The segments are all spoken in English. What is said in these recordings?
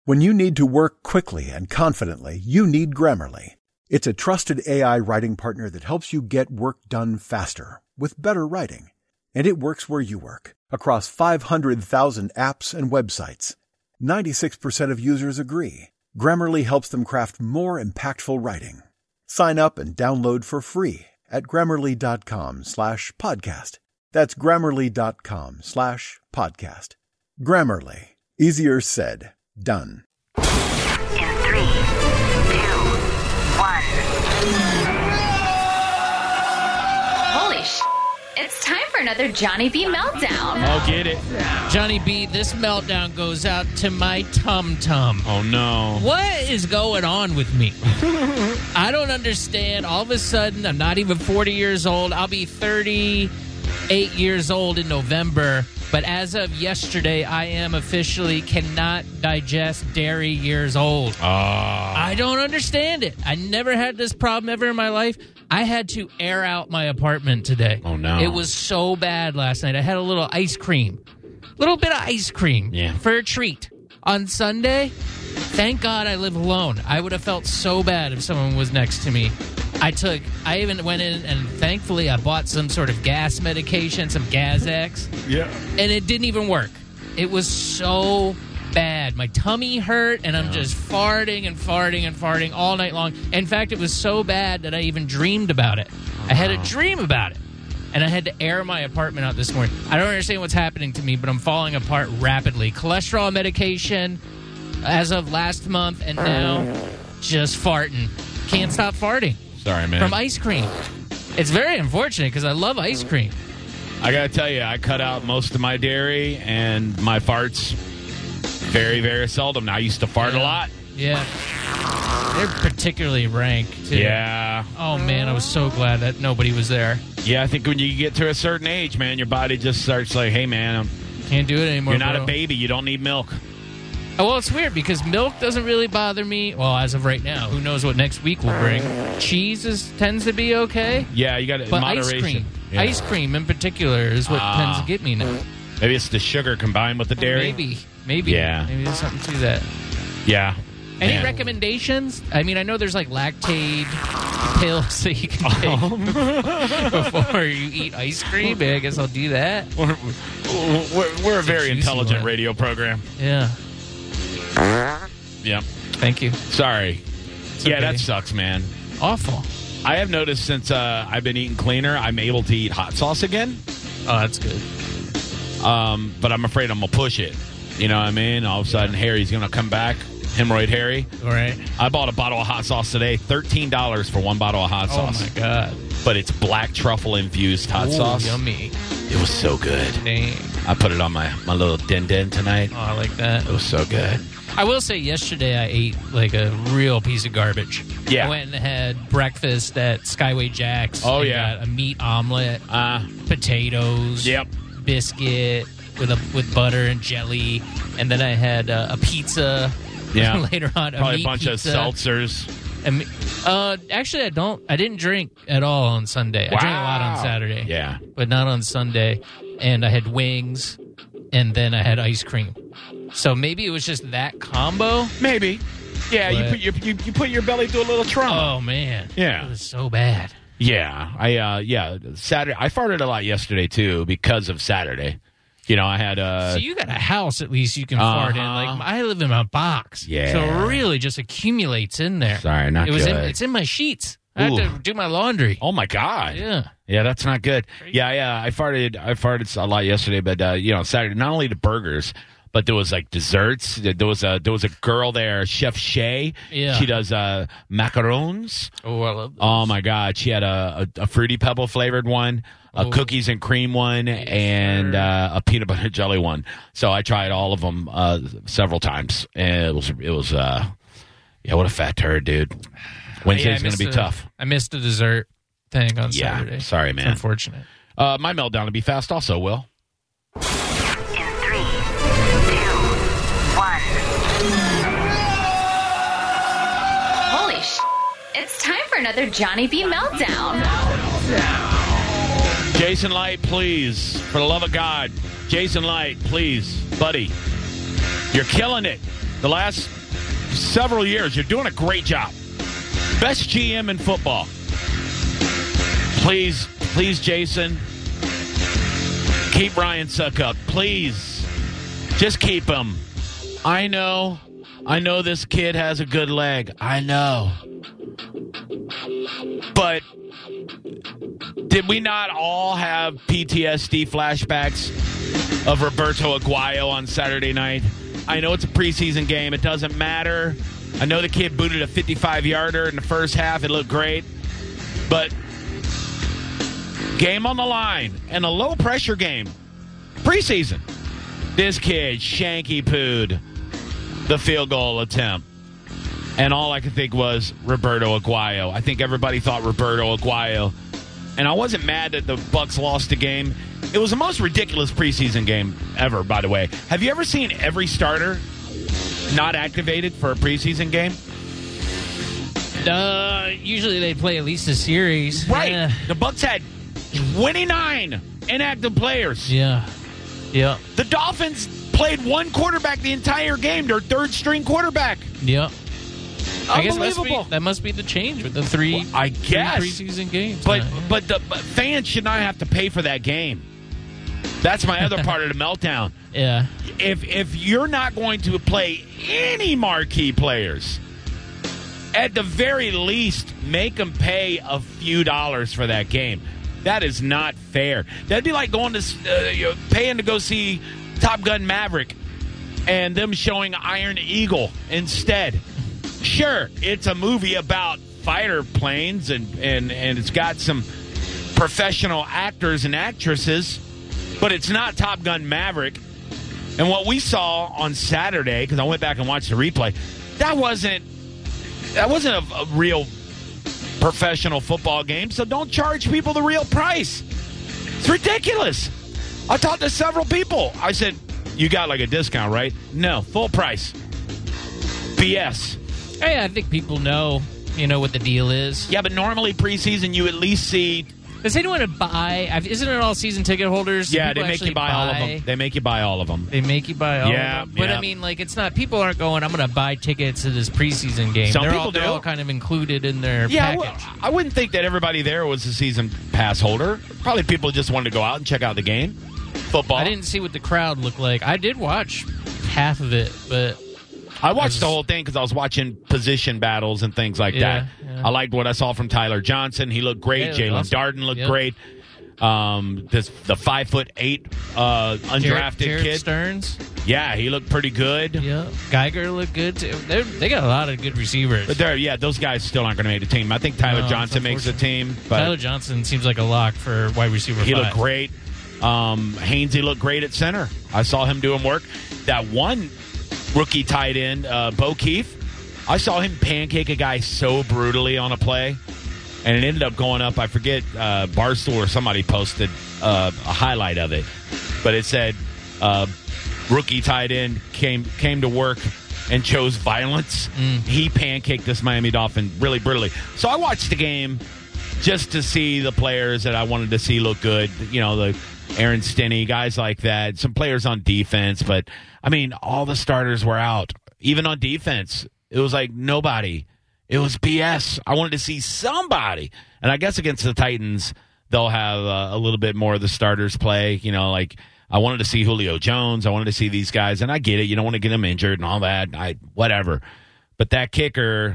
When you need to work quickly and confidently, you need Grammarly. It's a trusted AI writing partner that helps you get work done faster with better writing. And it works where you work, across 500,000 apps and websites. 96% of users agree. Grammarly helps them craft more impactful writing. Sign up and download for free at Grammarly.com/podcast. That's Grammarly.com/podcast. Grammarly. Easier said, done. In 3, 2, 1. Holy sh! It's time for another Johnny B meltdown. Oh, get it. Johnny B, this meltdown goes out to my tum-tum. Oh, no. What is going on with me? I don't understand. All of a sudden, I'm not even 40 years old. I'll be 38 years old in November. But as of yesterday, I am officially cannot digest dairy years old. I don't understand it. I never had this problem ever in my life. I had to air out my apartment today. Oh, no. It was so bad last night. I had a little ice cream. Little bit of ice cream for a treat. On Sunday, thank God I live alone. I would have felt so bad if someone was next to me. I even went in and thankfully I bought some sort of gas medication, some Gas-X. Yeah. And it didn't even work. It was so bad. My tummy hurt and I'm just farting and farting and farting all night long. In fact, it was so bad that I even dreamed about it. I had a dream about it. And I had to air my apartment out this morning. I don't understand what's happening to me, but I'm falling apart rapidly. Cholesterol medication as of last month, and now just farting. Can't stop farting. Sorry, man. From ice cream. It's very unfortunate because I love ice cream. I got to tell you, I cut out most of my dairy and my farts very, very seldom. Now, I used to fart a lot. Yeah. They're particularly rank, too. Yeah. Oh, man, I was so glad that nobody was there. Yeah, I think when you get to a certain age, man, your body just starts like, hey, man, Can't do it anymore, you're not bro. a baby. You don't need milk. Oh, well, it's weird because milk doesn't really bother me. Well, as of right now, who knows what next week will bring. Cheese tends to be okay. Yeah, you got it. But Moderation. ice cream in particular is what tends to get me now. Maybe it's the sugar combined with the dairy. Maybe. Yeah. Maybe there's something to that. Yeah. Any Man. recommendations? I mean, I know there's like Lactaid pills that you can take before you eat ice cream. I guess I'll do that. We're a very juicy intelligent one. radio program. Yeah. Yep. Thank you. Sorry. Yeah, okay. that sucks, man. Awful. I have noticed since I've been eating cleaner, I'm able to eat hot sauce again. Oh, that's good. But I'm afraid I'm going to push it. You know what I mean? All of a sudden, Harry's going to come back. Hemorrhoid Harry. All right. I bought a bottle of hot sauce today. $13 for one bottle of hot sauce. Oh, my God. But it's black truffle-infused hot Ooh, sauce. Yummy. It was so good. Dang. I put it on my little din-din tonight. Oh, I like that. It was so good. I will say yesterday I ate like a real piece of garbage. Yeah. I went and had breakfast at Skyway Jack's. Oh, and yeah. got a meat omelet, potatoes, Yep. biscuit with butter and jelly, and then I had a pizza. Yeah. Later on, Probably a meat bunch pizza. of seltzers. And, actually, I didn't drink at all on Sunday. I drank a lot on Saturday. Yeah. But not on Sunday. And I had wings, and then I had ice cream. So maybe it was just that combo. Maybe. Yeah, But- you put your belly through a little trauma. Oh, man. Yeah. It was so bad. Yeah. Saturday. I farted a lot yesterday too because of Saturday. You know, I had So you got a house at least you can fart in. Like I live in a box. Yeah. So it really just accumulates in there. Sorry, not good. It's in my sheets. I have to do my laundry. Oh my God. Yeah. Yeah, that's not good. Yeah. I farted a lot yesterday, but Saturday, not only the burgers, but there was like desserts. There was a girl there, Chef Shay. Yeah. She does macarons. Oh, I love those. Oh my God. She had a Fruity Pebble flavored one, a cookies and cream one, and a peanut butter jelly one. So I tried all of them several times, and it was what a fat turd, dude. Wednesday's going to be tough. I missed the dessert thing on Saturday. Sorry, man. It's unfortunate. My meltdown will be fast also, Will. In 3, 2, 1. Holy sh! It's time for another Johnny B meltdown. Jason Light, please. For the love of God. Jason Light, please. Buddy, you're killing it. the last several years. You're doing a great job. Best GM in football. Please, Jason, keep Ryan Suckup. Please. Just keep him. I know this kid has a good leg. I know. But did we not all have PTSD flashbacks of Roberto Aguayo on Saturday night? I know it's a preseason game. It doesn't matter. I know the kid booted a 55-yarder in the first half. It looked great. But game on the line and a low-pressure game. Preseason. This kid shanky-pooed the field goal attempt. And all I could think was Roberto Aguayo. I think everybody thought Roberto Aguayo. And I wasn't mad that the Bucs lost the game. It was the most ridiculous preseason game ever, by the way. Have you ever seen every starter not activated for a preseason game? Usually they play at least a series. Right. The Bucs had 29 inactive players. Yeah. The Dolphins played one quarterback the entire game, their third-string quarterback. Yeah. I guess Unbelievable. that must be the change with the three preseason games. But fans should not have to pay for that game. That's my other part of the meltdown. Yeah. If you're not going to play any marquee players, at the very least, make them pay a few dollars for that game. That is not fair. That'd be like going to paying to go see Top Gun Maverick and them showing Iron Eagle instead. Sure, it's a movie about fighter planes and it's got some professional actors and actresses, but it's not Top Gun Maverick. And what we saw on Saturday, because I went back and watched the replay, that wasn't a real professional football game, so don't charge people the real price. It's ridiculous. I talked to several people. I said, you got like a discount, right? No, full price. BS. Hey, I think people know what the deal is. Yeah, but normally preseason you at least see... Does anyone buy... Isn't it all season ticket holders? Yeah, they make you buy all of them. They make you buy all of them. They make you buy all of them. But, yeah. I mean, like, it's not... People aren't going, I'm going to buy tickets to this preseason game. Some people They're do. all kind of included in their Yeah, package. I wouldn't think that everybody there was a season pass holder. Probably people just wanted to go out and check out the game. Football. I didn't see what the crowd looked like. I did watch half of it, but... I watched the whole thing because I was watching position battles and things like that. Yeah. I liked what I saw from Tyler Johnson. He looked great. Yeah, Jalen awesome. Darden looked great. The 5'8" undrafted Jared kid. Stearns. Yeah, he looked pretty good. Yeah, Geiger looked good too. They got a lot of good receivers. But those guys still aren't going to make the team. I think Tyler Johnson makes the team. But Tyler Johnson seems like a lock for wide receiver. He 5. looked great. Hainsey looked great at center. I saw him doing work. That one rookie tight end, Bo Keefe, I saw him pancake a guy so brutally on a play, and it ended up going up. I forget, Barstool or somebody posted a highlight of it, but it said rookie tight end came to work and chose violence. He pancaked this Miami Dolphin really brutally. So I watched the game just to see the players that I wanted to see look good. The Aaron Stinney, guys like that. Some players on defense, but I mean, all the starters were out. Even on defense, it was like nobody. It was BS. I wanted to see somebody. And I guess against the Titans, they'll have a little bit more of the starters play. Like I wanted to see Julio Jones. I wanted to see these guys. And I get it. You don't want to get them injured and all that. Whatever. But that kicker,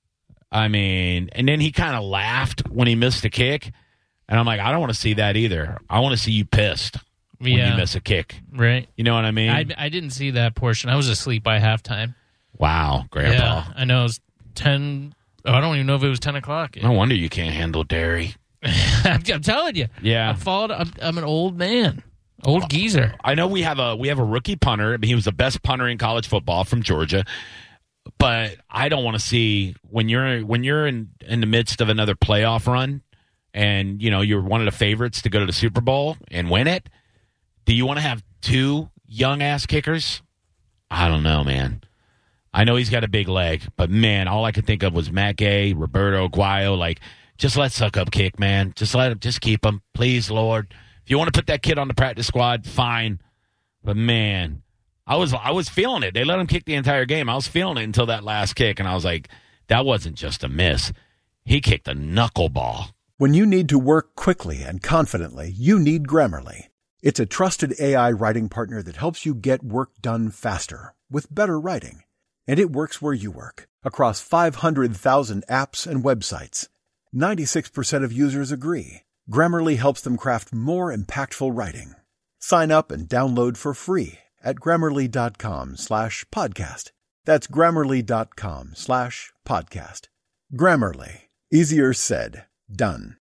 I mean, and then he kind of laughed when he missed a kick. And I'm like, I don't want to see that either. I want to see you pissed when you miss a kick. Right. You know what I mean? I didn't see that portion. I was asleep by halftime. Wow, Grandpa. Yeah, I know. It was 10. I don't even know if it was 10 o'clock. No wonder you can't handle dairy. I'm telling you. Yeah. I'm an old man. Old geezer. I know we have a rookie punter. I mean, he was the best punter in college football from Georgia. But I don't want to see when you're in the midst of another playoff run and you're one of the favorites to go to the Super Bowl and win it. Do you want to have two young ass kickers? I don't know, man. I know he's got a big leg, but man, all I could think of was Matt Gay, Roberto Aguayo. Like, just let Suckup kick, man. Just keep him, please, Lord. If you want to put that kid on the practice squad, fine. But man, I was feeling it. They let him kick the entire game. I was feeling it until that last kick, and I was like, that wasn't just a miss. He kicked a knuckleball. When you need to work quickly and confidently, you need Grammarly. It's a trusted AI writing partner that helps you get work done faster with better writing. And it works where you work, across 500,000 apps and websites. 96% of users agree. Grammarly helps them craft more impactful writing. Sign up and download for free at Grammarly.com/podcast. That's Grammarly.com/podcast. Grammarly. Easier said, done.